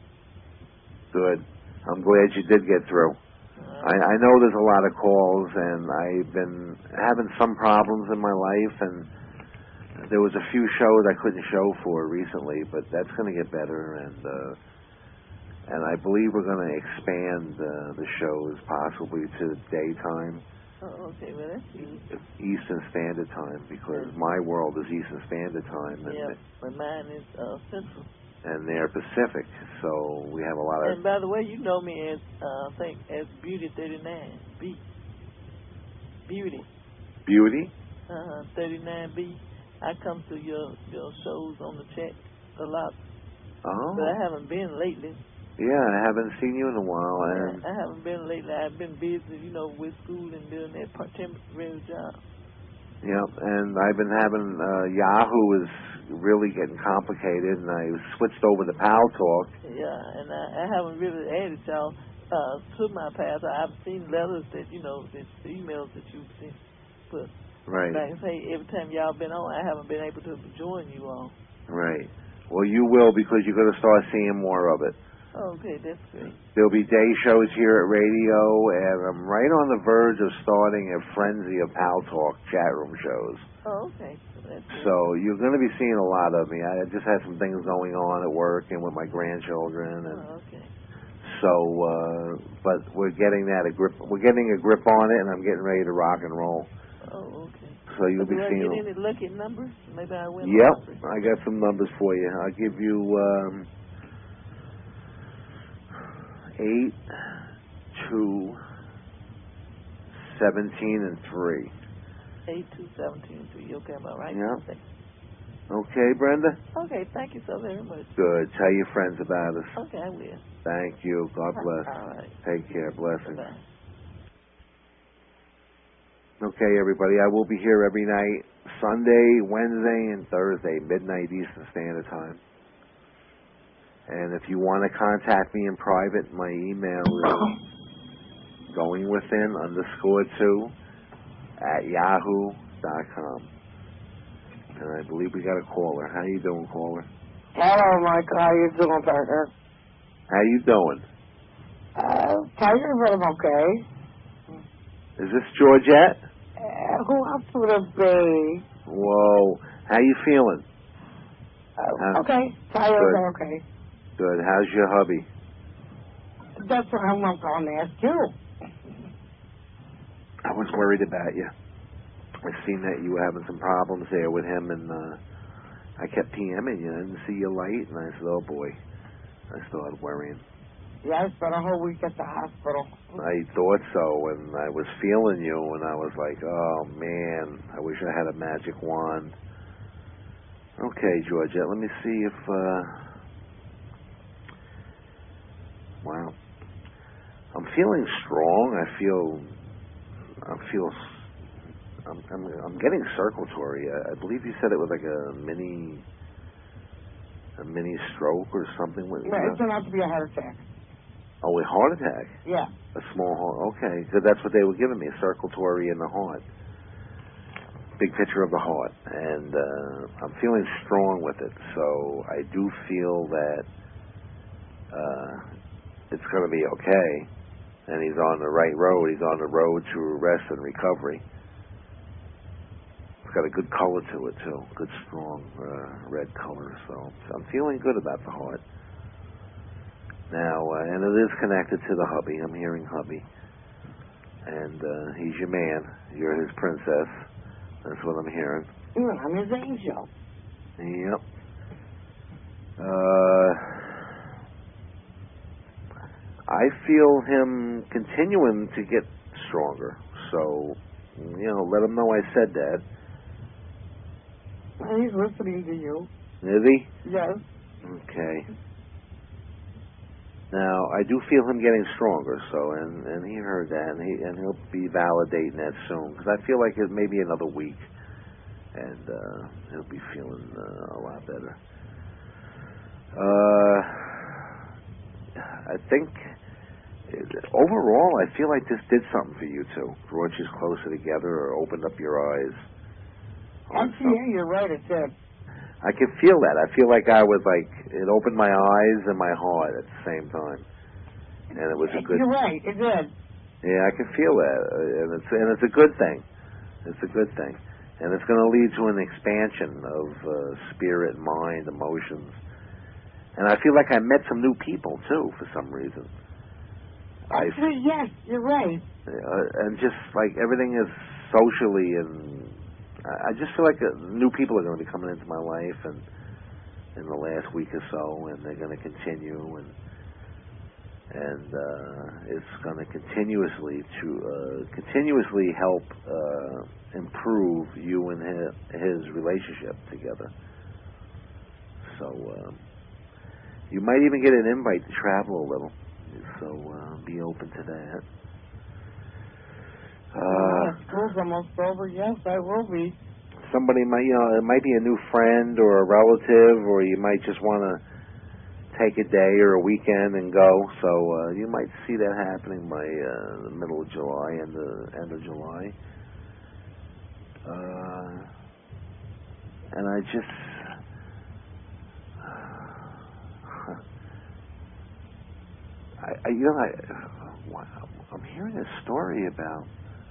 Good. I'm glad you did get through. I, I know there's a lot of calls, and I've been having some problems in my life, and there was a few shows I couldn't show for recently, but that's going to get better, and uh, and I believe we're going to expand uh, the shows possibly to daytime, Oh, okay, well that's good. Eastern Standard Time, because my world is Eastern Standard Time, and Yeah, but mine is uh, Central. and they're Pacific, so we have a lot of. And by the way, you know me as uh, I think as Beauty thirty-nine B. Beauty. Beauty. Uh huh. thirty-nine B. I come to your your shows on the chat a lot, Oh. but I haven't been lately. Yeah, I haven't seen you in a while, and I, I haven't been lately. I've been busy, you know, with school and doing that part temporary job. yeah, and I've been having uh, Yahoo is really getting complicated, and I switched over to Pal Talk. Yeah, and I, I haven't really added y'all uh, to my path. I've seen letters that you know, that emails that you've sent, but Right. like I say, every time y'all been on, I haven't been able to join you all. Right. Well, you will, because you're going to start seeing more of it. Okay, that's great. There'll be day shows here at radio, and I'm right on the verge of starting a frenzy of Pal Talk chat room shows. Oh, okay. That's good. So you're going to be seeing a lot of me. I just had some things going on at work and with my grandchildren, and Oh, okay. so. Uh, but we're getting that a grip. We're getting a grip on it, and I'm getting ready to rock and roll. Oh, okay. So you'll Do be I seeing. get any lucky numbers? Maybe I win. Yep, a lottery. I got some numbers for you. I'll give you um, eight, two, seventeen, and three. Eight two seventeen two. You okay about right? Yeah. Okay, Brenda? Okay, thank you so very much. Good. Tell your friends about us. Okay, I will. Thank you. God bless. All right. Take care. Blessings. Bye. Okay, everybody. I will be here every night, Sunday, Wednesday, and Thursday, midnight Eastern Standard Time. And if you want to contact me in private, my email is goingwithin underscore two at yahoo dot com. And I believe we got a caller. How you doing, caller? Hello, Michael. How you doing, partner? How you doing? Uh, Tiger, but I'm okay. Is this Georgette? Uh, who else would it be? Whoa. How you feeling? Uh, Uh, okay. Tiger, good. but okay. Good. How's your hubby? That's what I'm going to ask you. I was worried about you. I seen that you were having some problems there with him, and uh, I kept PMing you. I didn't see your light, and I said, oh, boy. I started worrying. Yeah, I spent a whole week at the hospital. I thought so, and I was feeling you, and I was like, oh, man, I wish I had a magic wand. Okay, Georgette, let me see if, uh, wow. I'm feeling strong. I feel, I feel, I'm, I'm, I'm getting circulatory. I, I believe you said it was like a mini, a mini stroke or something. With, Yeah, it turned out to be a heart attack. Oh, a heart attack. Yeah. A small heart. Okay, because that's what they were giving me, circulatory in the heart. Big picture of the heart, and uh, I'm feeling strong with it. So I do feel that uh, it's going to be okay, and he's on the right road. He's on the road to rest and recovery. It's got a good color to it too, good strong uh, red color. So, so I'm feeling good about the heart. Now, uh, and it is connected to the hubby. I'm hearing hubby. And uh, he's your man. You're his princess. That's what I'm hearing. Yeah, I'm his angel. Yep. Uh, I feel him continuing to get stronger. So, you know, let him know I said that. He's listening to you. Is he? Yes. Okay. Now, I do feel him getting stronger, so, and, and he heard that, and, he, and he'll be validating that soon, because I feel like it may be another week, and uh, he'll be feeling uh, a lot better. Uh, I think, overall, I feel like this did something for you two, brought you closer together, or opened up your eyes. Actually, yeah, you're right, it did. I can feel that. I feel like I was like, it opened my eyes and my heart at the same time. And it was a good... You're right, it did. Yeah, I can feel that. And it's, and it's a good thing. It's a good thing. And it's going to lead to an expansion of uh, spirit, mind, emotions. And I feel like I met some new people, too, for some reason. Actually, yes, you're right. Uh, and just like everything is socially and... I just feel like uh, new people are going to be coming into my life, and in the last week or so, and they're going to continue, and and uh, it's going to continuously to uh, continuously help uh, improve you and his, his relationship together. So um, you might even get an invite to travel a little. So uh, be open to that. Uh, school's almost over. Yes, I will be. Somebody might, you know, it might be a new friend or a relative, or you might just want to take a day or a weekend and go. So uh, you might see that happening by uh, the middle of July and the end of July. Uh, and I just, I, I you know, I, I'm hearing a story about.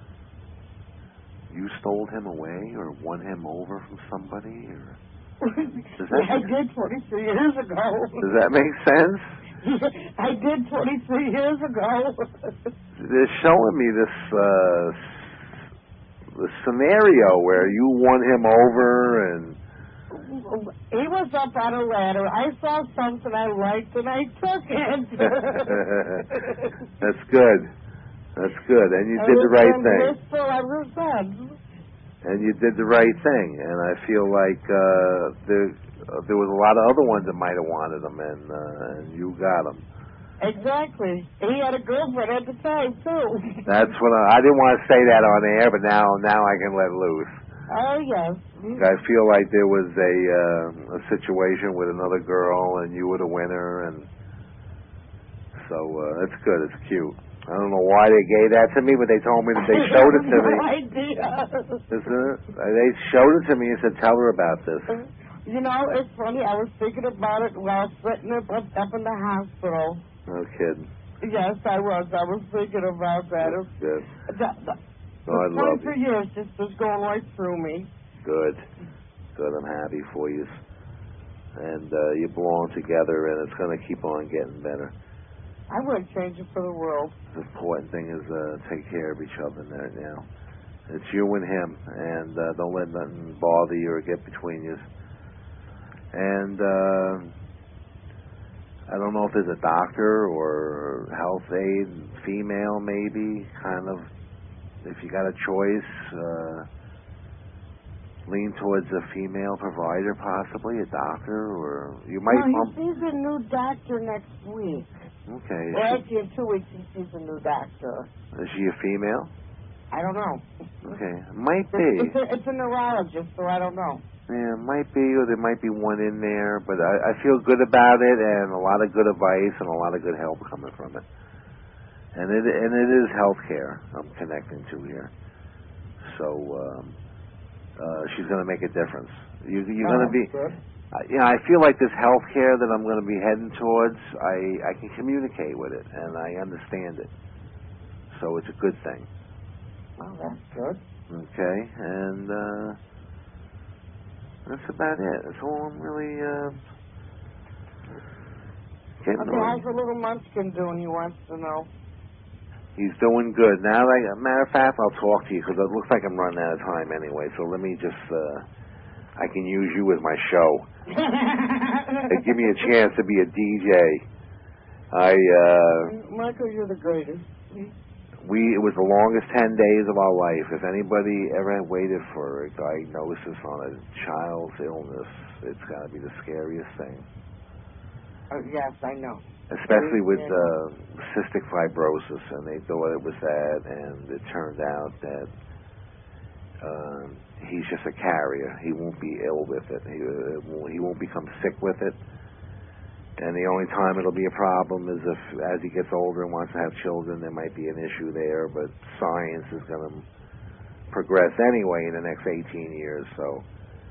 You stole him away or won him over from somebody? Or does that I did twenty-three years ago. Does that make sense? I did twenty-three years ago. They're showing me this uh, this scenario where you won him over and... He was up on a ladder. I saw something I liked and I took it. That's good. That's good, and you I did the right thing. Ever since. And you did the right thing, and I feel like uh, there uh, there was a lot of other ones that might have wanted them, and uh, and you got them. Exactly. He had a girlfriend at the time too. That's what I, I didn't want to say that on air, but now now I can let loose. Oh yes. I feel like there was a uh, a situation with another girl, and you were the winner, and so uh, it's good. It's cute. I don't know why they gave that to me, but they told me that they showed it to me. No idea. Isn't it? They showed it to me and said, "Tell her about this." You know, it's funny. I was thinking about it while sitting up up, up in the hospital. No kidding. Yes, I was. I was thinking about that. That's good. The, the, No, I love twenty-three you. years just was going right through me. Good. Good. I'm happy for you. And uh, you belong together, and it's going to keep on getting better. I wouldn't change it for the world. The important thing is uh, take care of each other right now. It's you and him, and uh, don't let nothing bother you or get between you. And uh, I don't know if there's a doctor or health aide, female maybe, kind of. If you got a choice, uh, lean towards a female provider, possibly a doctor, or you might. No, bump... he sees a new doctor next week. Okay. Is Well, she, actually, in two weeks he sees a new doctor. is she a female? I don't know. Okay. Might It's, be. it's, a, it's a neurologist, so I don't know. Yeah, might be, or there might be one in there, but I, I feel good about it, and a lot of good advice and a lot of good help coming from it. And it and it is healthcare I'm connecting to here, so um, uh, she's going to make a difference. You, you're Oh, going to be, good. uh, you know, I feel like this healthcare that I'm going to be heading towards, I I can communicate with it and I understand it, so it's a good thing. Well, that's good. Okay, and. Uh, That's about it. That's all I'm really uh, getting Okay, on. how's the little munchkin doing? He wants to know. He's doing good. Now, like, matter of fact, I'll talk to you because it looks like I'm running out of time anyway. So let me just, uh, I can use you as my show. It give me a chance to be a D J. I, uh, Michael, you're the greatest. we, it was the longest ten days of our life. If anybody ever waited for a diagnosis on a child's illness, it's got to be the scariest thing. Oh, yes, I know. Especially with uh, cystic fibrosis, and they thought it was that, and it turned out that um, he's just a carrier. He won't be ill with it. He, uh, won't- he won't become sick with it. And the only time it'll be a problem is if, as he gets older and wants to have children, there might be an issue there. But science is going to progress anyway in the next eighteen years. So,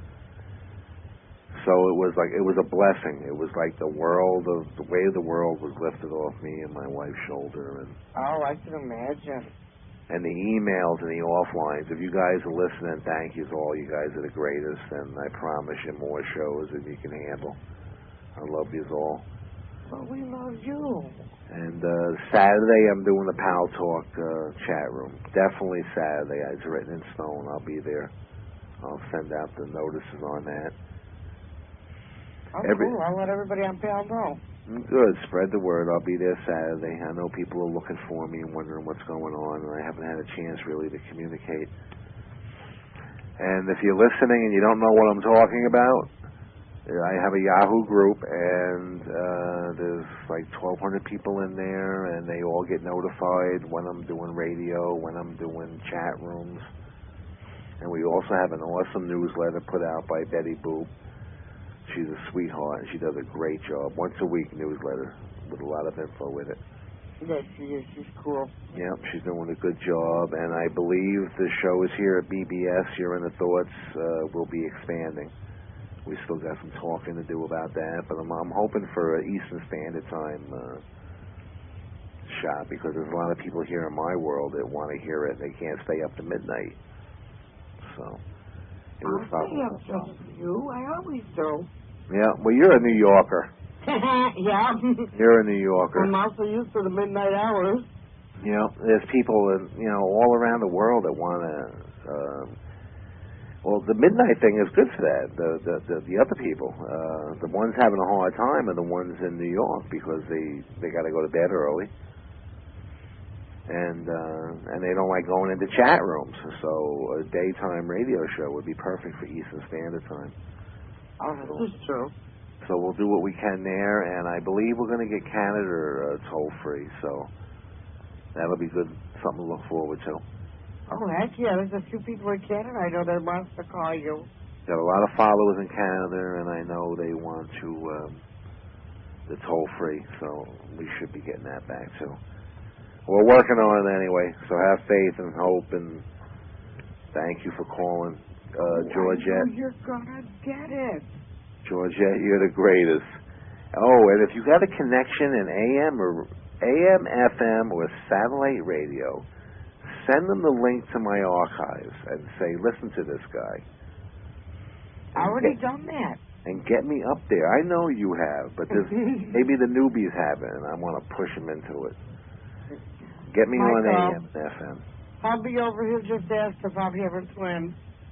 so it was like it was a blessing. It was like the world of the weight of the world was lifted off me and my wife's shoulder. And Oh, I can imagine. and the emails and the offlines. If you guys are listening, thank you to all you guys are the greatest. And I promise you more shows than you can handle. I love you all. Well, we love you. And uh, Saturday, I'm doing the Pal Talk uh, chat room. Definitely Saturday. It's written in stone. I'll be there. I'll send out the notices on that. Oh, Every- cool. I'll let everybody on Pal know. Good. Spread the word. I'll be there Saturday. I know people are looking for me and wondering what's going on, and I haven't had a chance really to communicate. And if you're listening and you don't know what I'm talking about, I have a Yahoo group, and uh, there's like twelve hundred people in there, and they all get notified when I'm doing radio, when I'm doing chat rooms. And we also have an awesome newsletter put out by Betty Boop. She's a sweetheart, and she does a great job. Once a week newsletter with a lot of info with it. Yes, she is. She's cool. Yep, she's doing a good job, and I believe the show is here at B B S. You're in the Thoughts uh, will be expanding. We still got some talking to do about that, but I'm, I'm hoping for an Eastern Standard Time uh, shot because there's a lot of people here in my world that want to hear it. They can't stay up to midnight, so it will I'll stop. stay up just for you. I always do. Yeah, well, you're a New Yorker. Yeah. You're a New Yorker. I'm also used to the midnight hours. You know, there's people, in, you know, all around the world that want to. Um, well, the midnight thing is good for that. The the the, the other people, uh, the ones having a hard time, are the ones in New York because they they got to go to bed early, and uh, and they don't like going into chat rooms. So a daytime radio show would be perfect for Eastern Standard Time. Oh, this is true. So we'll do what we can there, and I believe we're going to get Canada uh, toll free. So that'll be good, something to look forward to. Oh, heck yeah. There's a few people in Canada I know that wants to call you. Got a lot of followers in Canada, and I know they want to um, the toll free. So we should be getting that back too. We're working on it anyway. So have faith and hope, and thank you for calling, uh, Oh, Georgette. I know you're gonna get it. Georgette, you're the greatest. Oh, and if you got a connection in A M or A M, F M, or satellite radio, send them the link to my archives and say, listen to this guy. I already get, done that. And get me up there. I know you have, but there's, maybe the newbies haven't, and I want to push them into it. Get me on Michael, A M and F M. I'll be over here just ask if I'm having twins.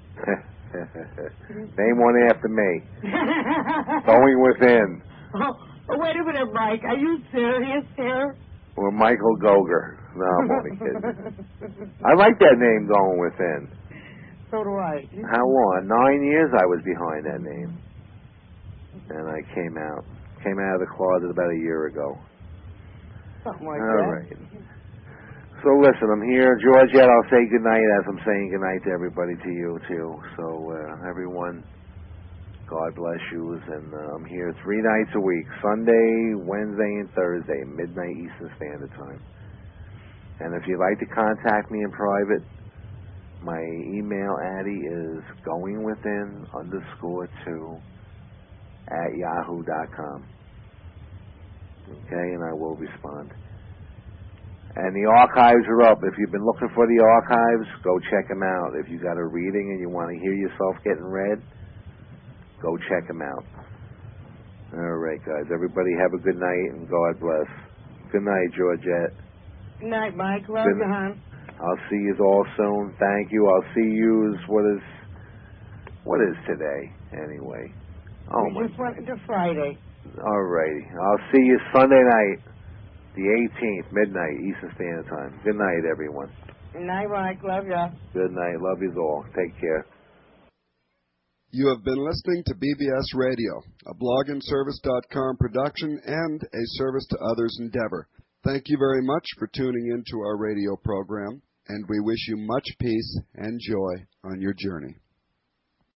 Name one after me. Going within. Oh, oh, wait a minute, Mike. Are you serious here? Or Michael Goger. No, I'm only kidding. I like that name, Going Within. So do I. How long? Nine years I was behind that name. And I came out. Came out of the closet about a year ago. something like All that. right. So listen, I'm here. Georgette, I'll say goodnight as I'm saying goodnight to everybody, to you too. So uh, everyone, God bless you. And uh, I'm here three nights a week, Sunday, Wednesday, and Thursday, midnight Eastern Standard Time. And if you'd like to contact me in private, my email, Addie, is goingwithin underscore two at yahoo dot com. Okay, and I will respond. And the archives are up. If you've been looking for the archives, go check them out. If you got a reading and you want to hear yourself getting read, go check them out. All right, guys. Everybody have a good night and God bless. Good night, Georgette. Good night, Mike. Love Good- you, hon. I'll see you all soon. Thank you. I'll see you. What is what is today anyway? Oh we my. just went into Friday. All righty. I'll see you Sunday night, the eighteenth, midnight Eastern Standard Time. Good night, everyone. Good night, Mike. Love ya. Good night. Love you all. Take care. You have been listening to B B S Radio, a blog and service dot com production and a service to others endeavor. Thank you very much for tuning in to our radio program, and we wish you much peace and joy on your journey.